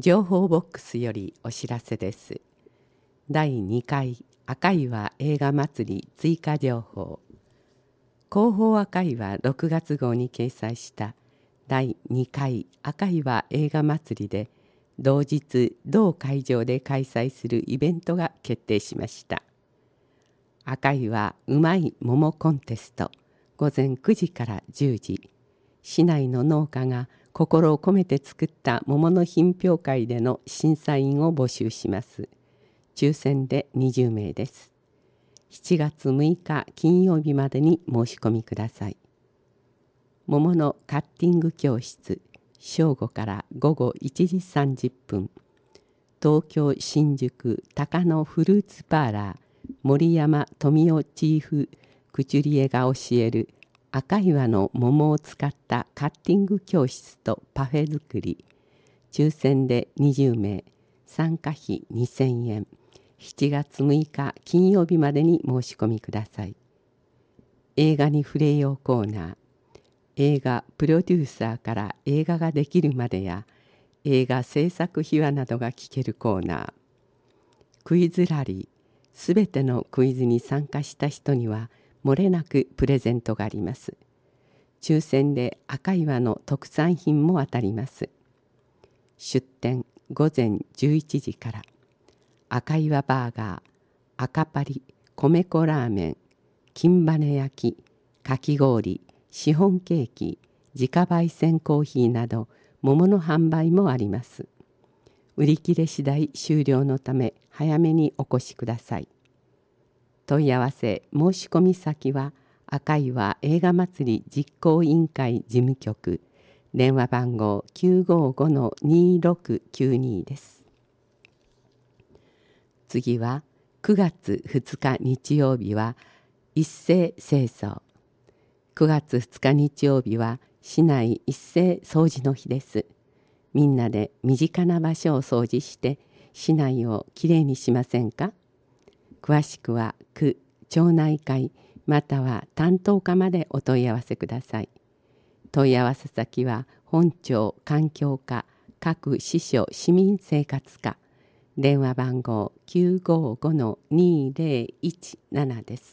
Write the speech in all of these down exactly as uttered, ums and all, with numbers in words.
情報ボックスよりお知らせです。だいにかい赤岩映画祭り追加情報。広報赤岩ろくがつ号に掲載しただいにかい赤岩映画祭りで同日同会場で開催するイベントが決定しました。赤岩うまい桃コンテストごぜんくじからじゅうじ、市内の農家が心を込めて作った桃の品評会での審査員を募集します。抽選でにじゅうめいです。しちがつむいか金曜日までに申し込みください。桃のカッティング教室、正午からごごいちじさんじゅっぷん。東京新宿高野フルーツパーラー森山富夫チーフクチュリエが教える赤岩の桃を使ったカッティング教室とパフェ作り。抽選でにじゅうめい、参加費にせんえん。しちがつむいか金曜日までに申し込みください。映画に触れようコーナー。映画プロデューサーから映画ができるまでや映画制作秘話などが聞けるコーナー。クイズラリー。すべてのクイズに参加した人には漏れなくプレゼントがあります。抽選で赤岩の特産品も当たります。出店ごぜんじゅういちじから。赤岩バーガー、赤パリ、米粉ラーメン、金羽焼き、かき氷、シフォンケーキ、自家焙煎コーヒーなど桃の販売もあります。売り切れ次第終了のため早めにお越しください。問い合わせ申し込み先は赤岩映画祭り実行委員会事務局、電話番号 きゅうごごのにろくきゅうに です。次はくがつふつか日曜日は一斉清掃。くがつふつか日曜日は市内一斉掃除の日です。みんなで身近な場所を掃除して市内をきれいにしませんか？詳しくは区、町内会または担当課までお問い合わせください。問い合わせ先は本庁環境課各支所市民生活課、電話番号 きゅうごごのにぜろいちなな です。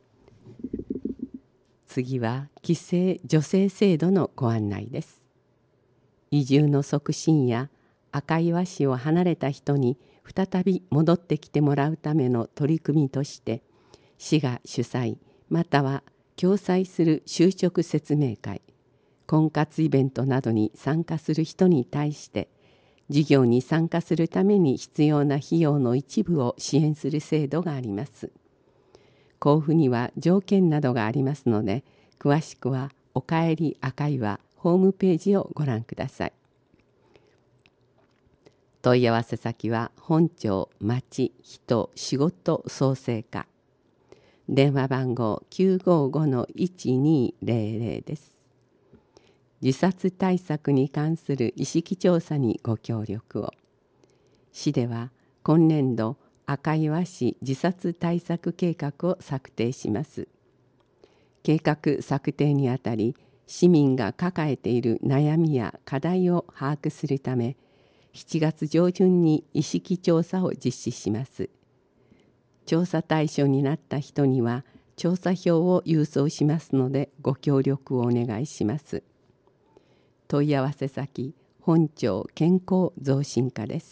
次は帰省助成制度のご案内です。移住の促進や赤岩市を離れた人に再び戻ってきてもらうための取り組みとして市が主催または共催する就職説明会、婚活イベントなどに参加する人に対して事業に参加するために必要な費用の一部を支援する制度があります。交付には条件などがありますので、詳しくはおかえり赤岩ホームページをご覧ください。問い合わせ先は本庁町人仕事創生課、電話番号 きゅうごごのいちにぜろぜろ です。自殺対策に関する意識調査にご協力を。市では今年度赤岩市自殺対策計画を策定します。計画策定にあたり、市民が抱えている悩みや課題を把握するため、しちがつ上旬に意識調査を実施します。調査対象になった人には調査票を郵送しますのでご協力をお願いします。問い合わせ先、本庁健康増進課です。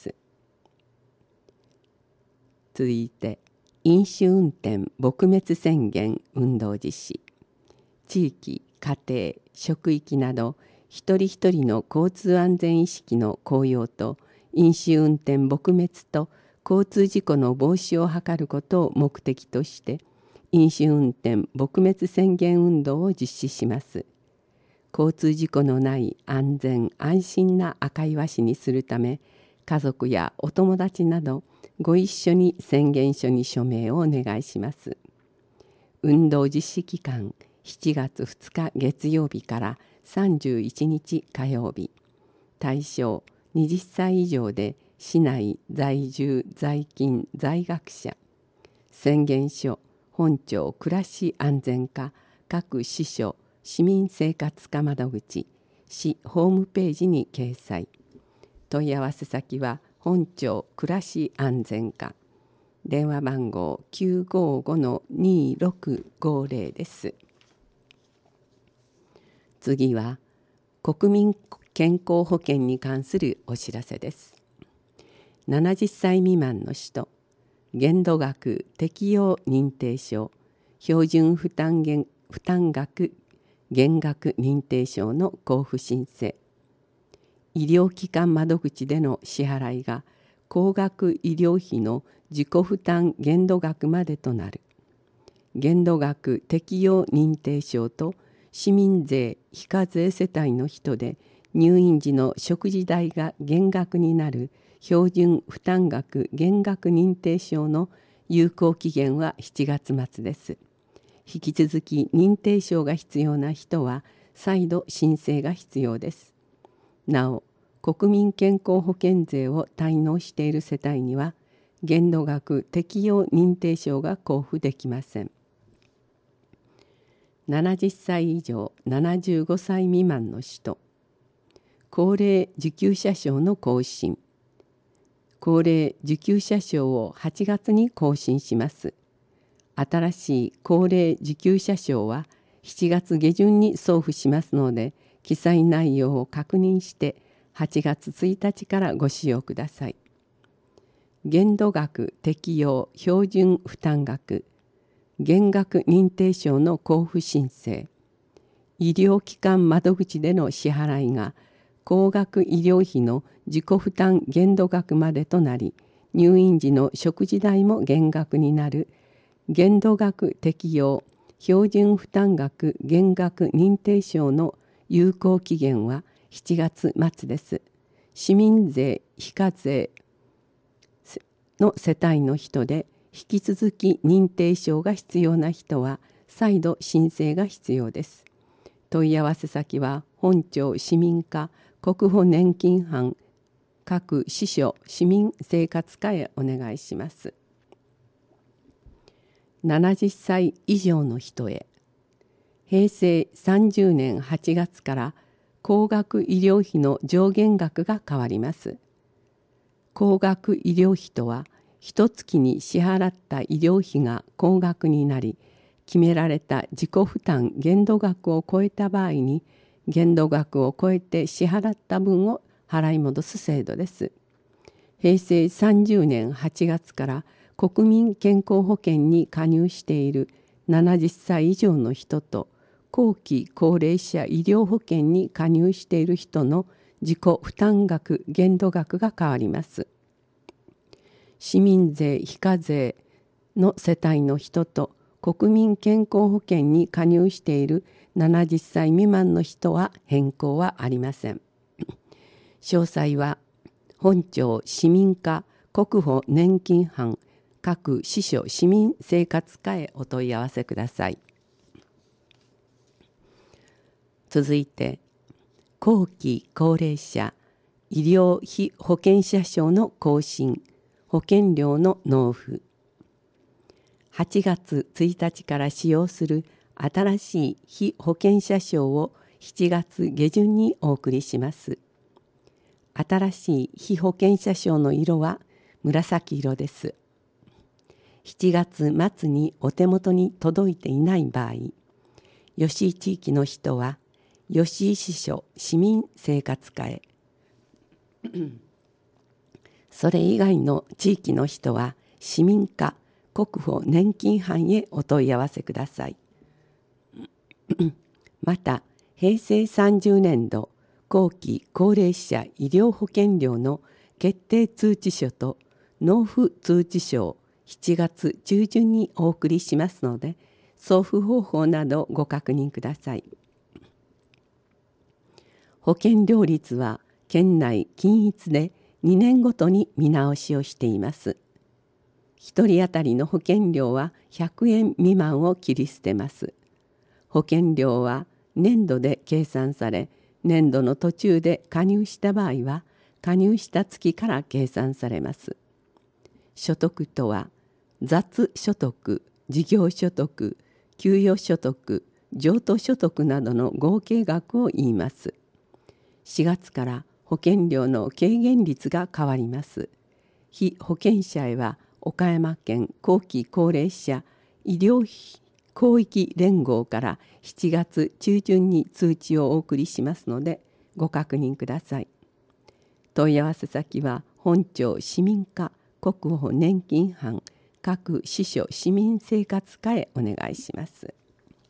続いて、飲酒運転撲滅宣言運動実施。地域、家庭、職域など一人一人の交通安全意識の高揚と飲酒運転撲滅と交通事故の防止を図ることを目的として飲酒運転撲滅宣言運動を実施します。交通事故のない安全安心な赤岩市にするため、家族やお友達などご一緒に宣言書に署名をお願いします。運動実施期間しちがつふつか月曜日からさんじゅういちにち火曜日。対象ははたち以上で市内在住在勤在学者。宣言書本庁暮らし安全課各支所市民生活課窓口市ホームページに掲載。 問い合わせ先は本庁暮らし安全課、電話番号 きゅうごごのにろくごぜろ です。次は国民健康保険に関するお知らせです。ななじゅっさい未満の人、限度額適用認定証、標準負担減負担額減額認定証の交付申請、医療機関窓口での支払いが高額医療費の自己負担限度額までとなる、限度額適用認定証と市民税非課税世帯の人で入院時の食事代が減額になる標準負担額減額認定証の有効期限はしちがつ末です。引き続き認定証が必要な人は再度申請が必要です。なお、国民健康保険税を滞納している世帯には限度額適用認定証が交付できません。ななじゅっさい以上ななじゅうごさい未満の人、高齢受給者証の更新、高齢受給者証をはちがつに更新します。新しい高齢受給者証はしちがつ下旬に送付しますので、記載内容を確認してはちがつついたちからご使用ください。限度額適用標準負担額減額認定証の交付申請、医療機関窓口での支払いが高額医療費の自己負担限度額までとなり、入院時の食事代も減額になる限度額適用標準負担額減額認定証の有効期限はしちがつ末です。市民税非課税の世帯の人で引き続き認定証が必要な人は再度申請が必要です。問い合わせ先は本庁市民課国保年金班各支所市民生活課へお願いします。ななじゅっさい以上の人へ、平成さんじゅうねんはちがつから高額医療費の上限額が変わります。高額医療費とは、一月に支払った医療費が高額になり、決められた自己負担限度額を超えた場合に、限度額を超えて支払った分を払い戻す制度です。平成さんじゅうねんはちがつから国民健康保険に加入しているななじゅっさい以上の人と後期高齢者医療保険に加入している人の自己負担額限度額が変わります。市民税非課税の世帯の人と国民健康保険に加入しているななじゅっさい未満の人は変更はありません。詳細は本庁市民課国保年金班各支所市民生活課へお問い合わせください。続いて、後期高齢者医療費保険者証の更新、保険料の納付。はちがつついたちから使用する新しい被保険者証をしちがつ下旬にお送りします。新しい被保険者証の色は紫色です。しちがつ末にお手元に届いていない場合、吉井地域の人は吉井支所市民生活課へ、それ以外の地域の人は市民課国保年金班へお問い合わせください。また、平成さんじゅうねんど後期高齢者医療保険料の決定通知書と納付通知書をしちがつ中旬にお送りしますので、送付方法などご確認ください。保険料率は県内均一でにねんごとに見直しをしています。ひとり当たりの保険料はひゃくえん未満を切り捨てます。保険料は年度で計算され、年度の途中で加入した場合は、加入した月から計算されます。所得とは、雑所得、事業所得、給与所得、譲渡所得などの合計額を言います。しがつから保険料の軽減率が変わります。被保険者へは岡山県後期高齢者医療広域連合からしちがつ中旬に通知をお送りしますのでご確認ください。問い合わせ先は本庁市民課国保年金班各支所市民生活課へお願いします。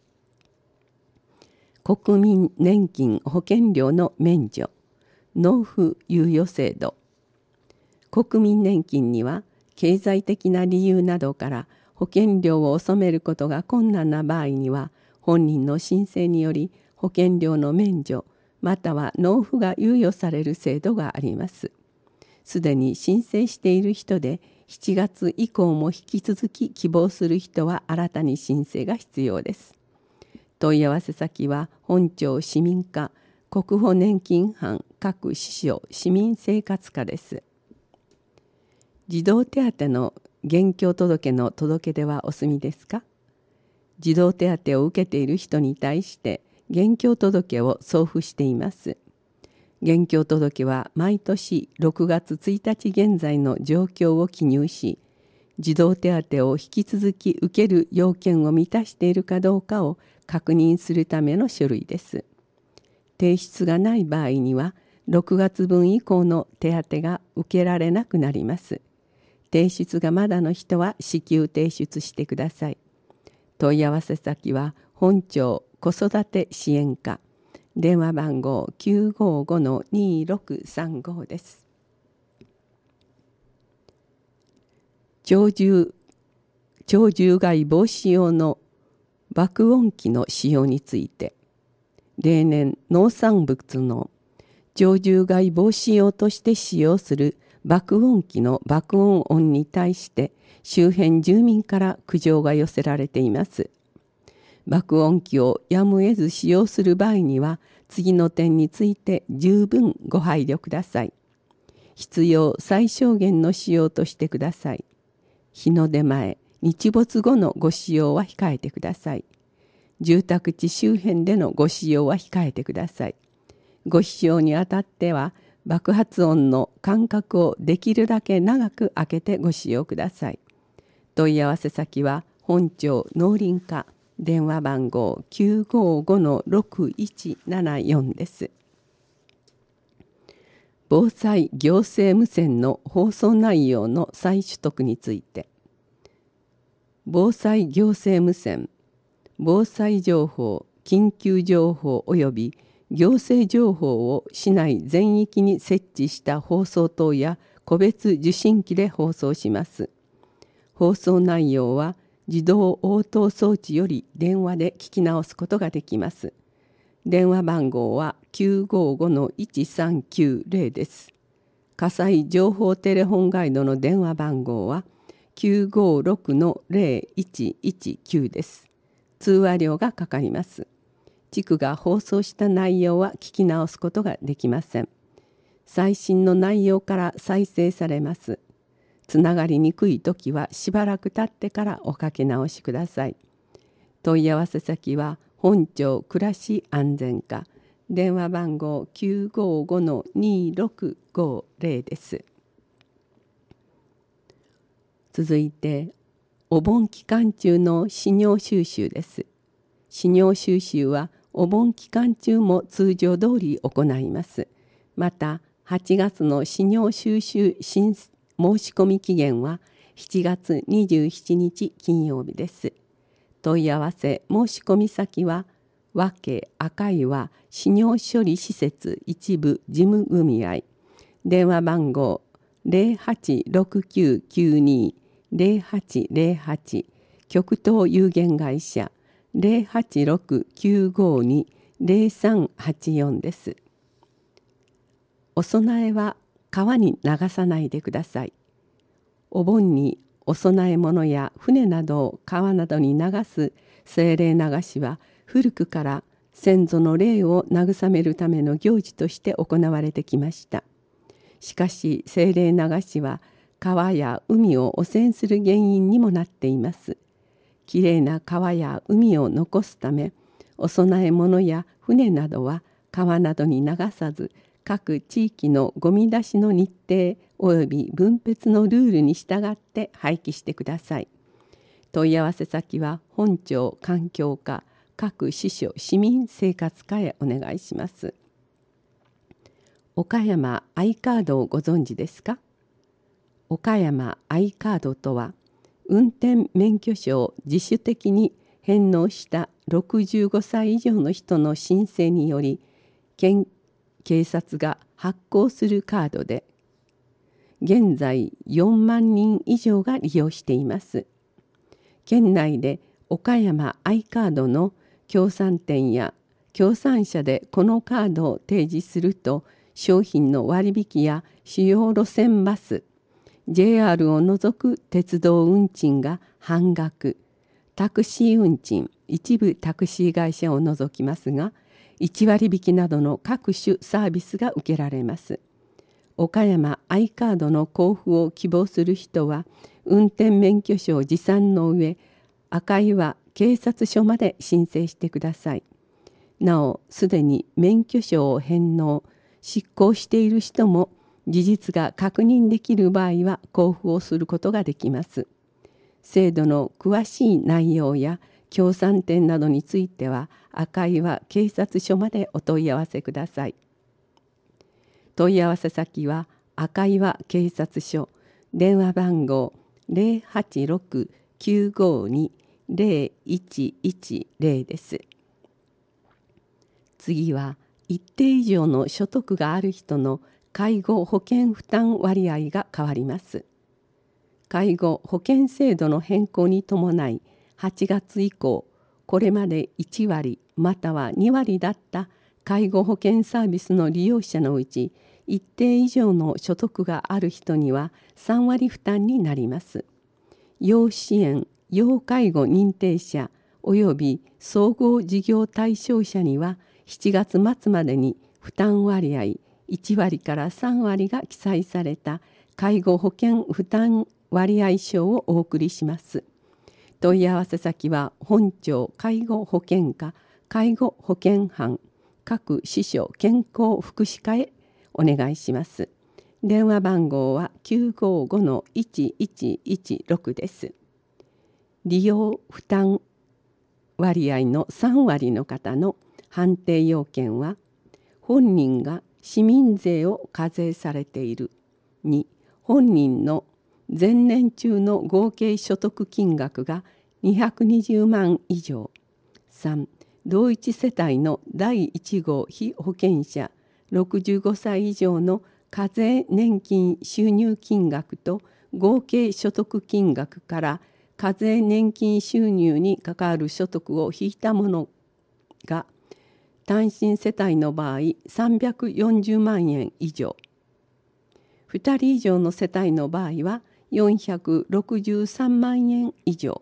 国民年金保険料の免除納付猶予制度。国民年金には経済的な理由などから保険料を納めることが困難な場合には本人の申請により保険料の免除または納付が猶予される制度があります。すでに申請している人でしちがつ以降も引き続き希望する人は新たに申請が必要です。問い合わせ先は本庁市民課国保年金班各支所市民生活課です。児童手当の現況届の届け出はお済みですか？児童手当を受けている人に対して現況届を送付しています。現況届は毎年ろくがつついたち現在の状況を記入し、児童手当を引き続き受ける要件を満たしているかどうかを確認するための書類です。提出がない場合にはろくがつぶん以降の手当が受けられなくなります。提出がまだの人は至急提出してください。問い合わせ先は本庁子育て支援課電話番号 きゅうごごのにろくさんご です。鳥獣鳥獣害防止用の爆音機の使用について、例年農産物の鳥獣害防止用として使用する爆音機の爆音音に対して周辺住民から苦情が寄せられています。爆音機をやむを得ず使用する場合には次の点について十分ご配慮ください。必要最小限の使用としてください。日の出前、日没後のご使用は控えてください。住宅地周辺でのご使用は控えてください。ご使用にあたっては爆発音の間隔をできるだけ長く空けてご使用ください。問い合わせ先は本庁農林課電話番号 きゅうごごのろくいちななよん です。防災行政無線の放送内容の再取得について、防災行政無線、防災情報、緊急情報及び行政情報を市内全域に設置した放送塔や個別受信機で放送します。放送内容は自動応答装置より電話で聞き直すことができます。電話番号は きゅうごごのいちさんきゅうゼロ です。火災情報テレホンガイドの電話番号は きゅうごろくのゼロいちいちきゅう です。通話料がかかります。地区が放送した内容は聞き直すことができません。最新の内容から再生されます。つながりにくいときはしばらく経ってからおかけ直しください。問い合わせ先は本庁暮らし安全課電話番号 きゅうごごのにろくごゼロ です。続いてお盆期間中の資料収集です。資料収集はお盆期間中も通常通り行います。またはちがつの資料収集申申し込み期限はしちがつにじゅうしちにち金曜日です。問い合わせ申し込み先は和気赤岩資料処理施設一部事務組合電話番号 ゼロはちろくきゅうきゅうに ゼロはちゼロはち 極東有限会社ゼロはちろくきゅうごに ゼロさんはちよんです。お供えは川に流さないでください。お盆にお供え物や船などを川などに流す精霊流しは古くから先祖の霊を慰めるための行事として行われてきました。しかし精霊流しは川や海を汚染する原因にもなっています。きれいな川や海を残すためお供え物や船などは川などに流さず各地域のゴミ出しの日程及び分別のルールに従って廃棄してください。問い合わせ先は本庁環境課各支所市民生活課へお願いします。岡山アイカードをご存知ですか？岡山アイカードとは、運転免許証を自主的に返納したろくじゅうごさい以上の人の申請により、県警察が発行するカードで、現在よんまんにん以上が利用しています。県内で岡山アイカードの協賛店や協賛者でこのカードを提示すると、商品の割引や主要路線バス、ジェイアール を除く鉄道運賃が半額、タクシー運賃、一部タクシー会社を除きますが、いち割引などの各種サービスが受けられます。岡山アイカードの交付を希望する人は、運転免許証持参の上、赤岩警察署まで申請してください。なお、すでに免許証を返納、執行している人も事実が確認できる場合は交付をすることができます。制度の詳しい内容や協賛店などについては赤岩警察署までお問い合わせください。問い合わせ先は赤岩警察署、電話番号 ゼロはちろく きゅうごに ゼロいちいちゼロ です。次は一定以上の所得がある人の介護保険負担割合が変わります。介護保険制度の変更に伴い、はちがつ以降、これまでいち割またはに割だった介護保険サービスの利用者のうち、一定以上の所得がある人にはさん割負担になります。要支援・要介護認定者及び総合事業対象者には、しちがつ末までに負担割合いち割からさん割が記載された介護保険負担割合証をお送りします。問い合わせ先は本庁介護保険課介護保険班各支所健康福祉課へお願いします。電話番号は きゅうごごのいちいちいちろく です。利用負担割合のさん割の方の判定要件は、本人が市民税を課税されている。に、本人の前年中の合計所得金額がにひゃくにじゅうまん以上。さん、同一世帯のだいいち号被保険者ろくじゅうごさい以上の課税年金収入金額と合計所得金額から課税年金収入に関わる所得を引いたものが単身世帯の場合さんびゃくよんじゅうまんえん以上、ふたり以上の世帯の場合はよんひゃくろくじゅうさんまんえん以上、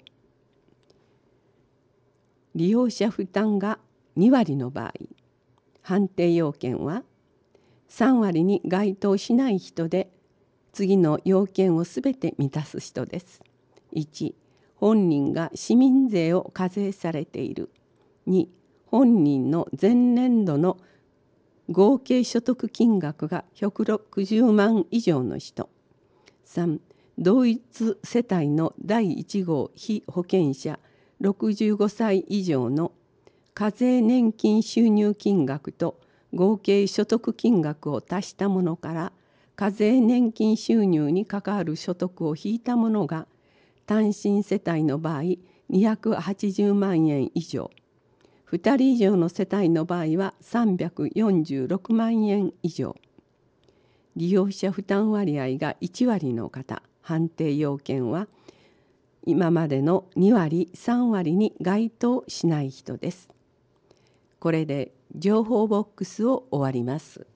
利用者負担がに割の場合、判定要件はさん割に該当しない人で、次の要件をすべて満たす人です。いち、本人が市民税を課税されている。に、本人の前年度の合計所得金額がひゃくろくじゅうまん以上の人。さん、同一世帯のだいいち号被保険者ろくじゅうごさい以上の課税年金収入金額と合計所得金額を足したものから課税年金収入に関わる所得を引いたものが単身世帯の場合にひゃくはちじゅうまんえん以上、ふたり以上の世帯の場合はさんびゃくよんじゅうろくまんえん以上、利用者負担割合がいち割の方、判定要件は今までのに割さん割に該当しない人です。これで情報ボックスを終わります。